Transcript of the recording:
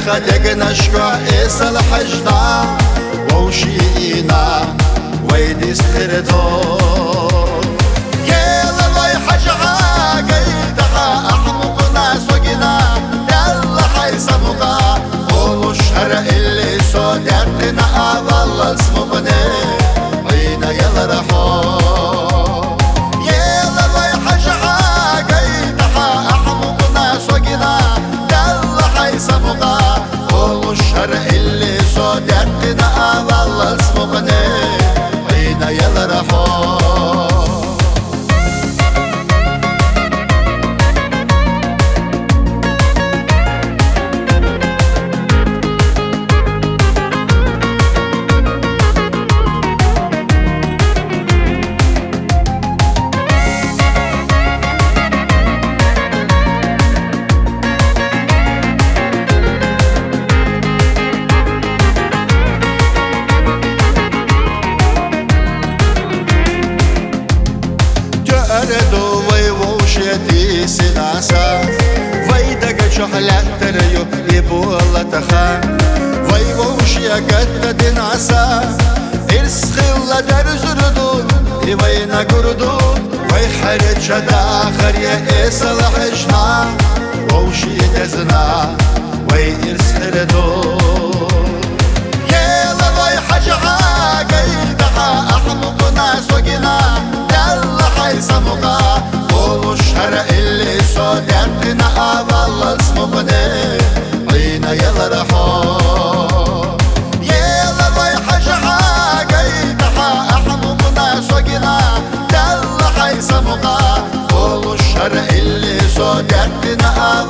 خدق نشكو إيسا الحجنا ووشينا ويدي سخرتو يلا الوي حجها قيدها أحمقنا سوقنا يلا حيسمقا قولوا الشهر اللي سود يقنا والله اسمقني عينا يلا رحو يلا الوي حجها قيدها أحمقنا سوقنا يلا حيسمقا قولوا الشهر اللي سود يقنا والله اسمقني عينا يلا رحو أردو ويوشيتي سناسا ويدك شحلات تريو يبو الله تخا ويوشيا قد تناسا إرسخي الله درزردو يوينا قردو ويحرج شدا آخر يا إيسا لحجنا ووشي دزنا ويرسخي ردو يلا ويحجها قيدها أحمقنا سوقنا حيسمقا قولوا الشهر اللي سود يقنا والله اسمقني عينا يلا رحو يلا الوي حجها قيدها أحمقنا سوقنا يلا حيسمقا قولوا الشهر اللي سود يقنا